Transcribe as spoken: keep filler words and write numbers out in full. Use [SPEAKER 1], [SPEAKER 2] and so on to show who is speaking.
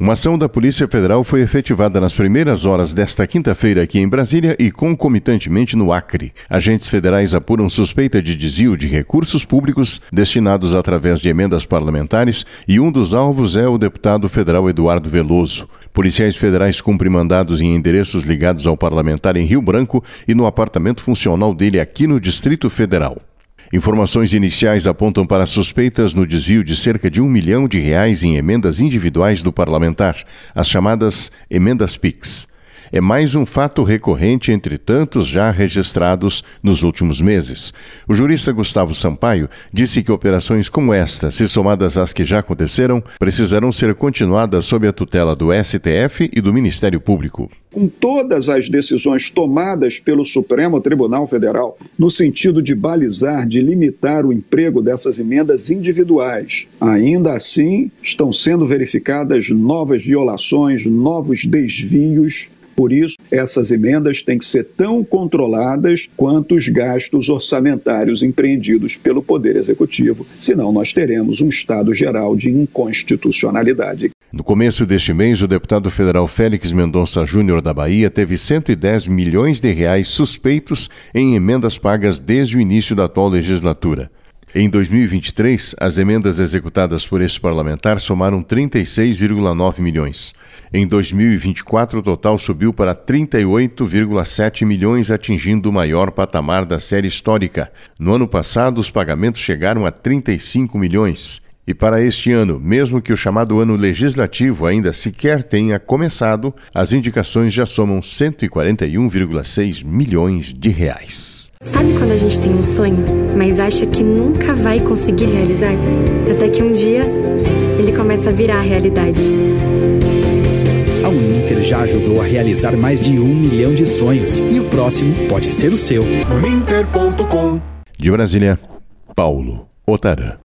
[SPEAKER 1] Uma ação da Polícia Federal foi efetivada nas primeiras horas desta quinta-feira aqui em Brasília e concomitantemente no Acre. Agentes federais apuram suspeita de desvio de recursos públicos destinados através de emendas parlamentares e um dos alvos é o deputado federal Eduardo Veloso. Policiais federais cumprem mandados em endereços ligados ao parlamentar em Rio Branco e no apartamento funcional dele aqui no Distrito Federal. Informações iniciais apontam para suspeitas no desvio de cerca de um milhão de reais em emendas individuais do parlamentar, as chamadas emendas Pix. É mais um fato recorrente entre tantos já registrados nos últimos meses. O jurista Gustavo Sampaio disse que operações como esta, se somadas às que já aconteceram, precisarão ser continuadas sob a tutela do S T F e do Ministério Público.
[SPEAKER 2] Com todas as decisões tomadas pelo Supremo Tribunal Federal, no sentido de balizar, de limitar o emprego dessas emendas individuais, ainda assim estão sendo verificadas novas violações, novos desvios. Por isso, essas emendas têm que ser tão controladas quanto os gastos orçamentários empreendidos pelo Poder Executivo, senão nós teremos um estado geral de inconstitucionalidade.
[SPEAKER 1] No começo deste mês, o deputado federal Félix Mendonça Júnior da Bahia teve cento e dez milhões de reais suspeitos em emendas pagas desde o início da atual legislatura. Em dois mil e vinte e três, as emendas executadas por esse parlamentar somaram trinta e seis vírgula nove milhões. Em dois mil e vinte e quatro, o total subiu para trinta e oito vírgula sete milhões, atingindo o maior patamar da série histórica. No ano passado, os pagamentos chegaram a trinta e cinco milhões. E para este ano, mesmo que o chamado ano legislativo ainda sequer tenha começado, as indicações já somam cento e quarenta e um vírgula seis milhões de reais.
[SPEAKER 3] Sabe quando a gente tem um sonho, mas acha que nunca vai conseguir realizar? Até que um dia, ele começa a virar realidade.
[SPEAKER 4] A Uninter já ajudou a realizar mais de um milhão de sonhos e o próximo pode ser o seu.
[SPEAKER 1] Uninter ponto com. De Brasília, Paulo Otarã.